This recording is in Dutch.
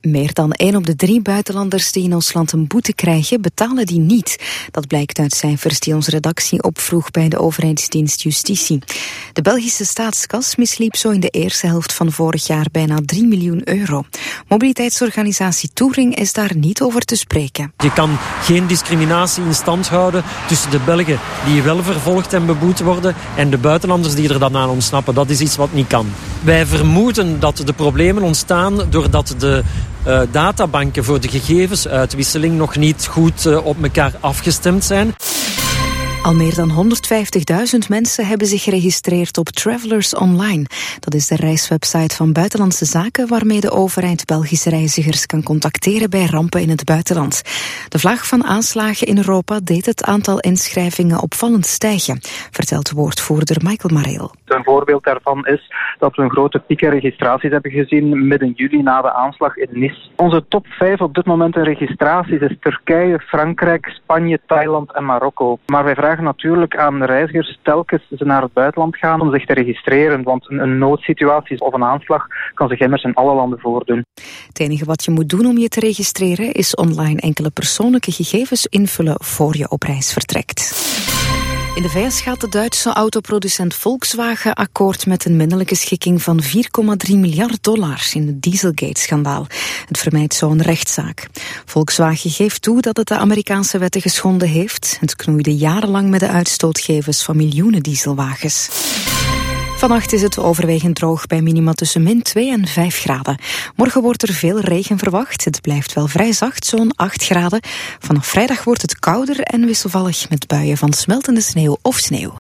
Meer dan 1 op de 3 buitenlanders die in ons land een boete krijgen, betalen die niet. Dat blijkt uit cijfers die onze redactie opvroeg bij de overheidsdienst Justitie. De Belgische staatskas misliep zo in de eerste helft van vorig jaar bijna 3 miljoen euro. Mobiliteitsorganisatie Touring is daar niet over te spreken. Je kan geen discriminatie in stand houden tussen de Belgen die wel vervolgd en beboet worden en de buitenlanders die er dan aan ontsnappen. Dat is iets wat niet kan. Wij vermoeden dat de problemen ontstaan doordat de databanken voor de gegevensuitwisseling nog niet goed op elkaar afgestemd zijn. Al meer dan 150.000 mensen hebben zich geregistreerd op Travelers Online. Dat is de reiswebsite van Buitenlandse Zaken waarmee de overheid Belgische reizigers kan contacteren bij rampen in het buitenland. De vlaag van aanslagen in Europa deed het aantal inschrijvingen opvallend stijgen, vertelt woordvoerder Michael Mareel. Een voorbeeld daarvan is dat we een grote piek aan registraties hebben gezien midden juli na de aanslag in Nice. Onze top 5 op dit moment in registraties is Turkije, Frankrijk, Spanje, Thailand en Marokko. Maar wij vragen natuurlijk aan reizigers telkens ze naar het buitenland gaan om zich te registreren, want een noodsituatie of een aanslag kan zich immers in alle landen voordoen. Het enige wat je moet doen om je te registreren is online enkele persoonlijke gegevens invullen voor je op reis vertrekt. In de VS gaat de Duitse autoproducent Volkswagen akkoord met een minderlijke schikking van $4,3 miljard in het Dieselgate-schandaal. Het vermijdt zo een rechtszaak. Volkswagen geeft toe dat het de Amerikaanse wetten geschonden heeft. Het knoeide jarenlang met de uitstootgevers van miljoenen dieselwagens. Vannacht is het overwegend droog bij minima tussen min 2 en 5 graden. Morgen wordt er veel regen verwacht. Het blijft wel vrij zacht, zo'n 8 graden. Vanaf vrijdag wordt het kouder en wisselvallig met buien van smeltende sneeuw of sneeuw.